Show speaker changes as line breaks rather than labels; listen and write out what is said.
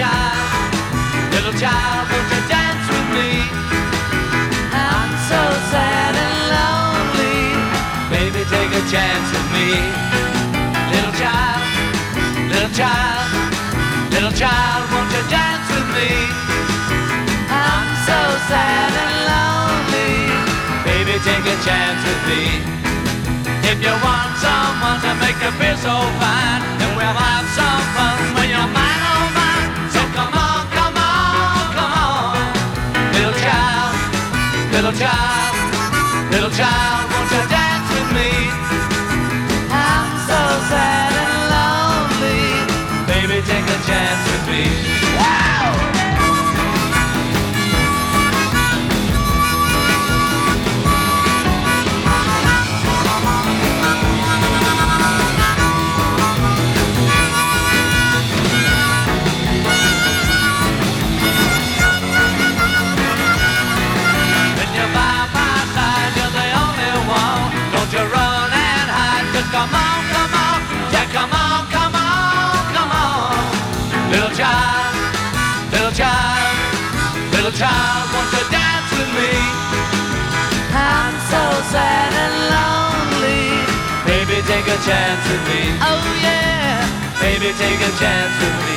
little child, won't you dance with me? I'm so sad and lonely, baby, take a chance with me. Little child, little child, little child, won't you dance with me? I'm so sad and lonely, baby, take a chance with me. If you want someone to make you feel so fine, then we'll have some fun when you're mine, oh mine. So come on, come on, come on. Little child, little child, little child, won't you dance with me? I'm so sad and lonely, baby, take a chance with me. Wow! Come on, come on, yeah, come on, come on, come on. Little child, little child, little child, won't you dance with me? I'm so sad and lonely, baby, take a chance with me. Oh yeah, baby, take a chance with me.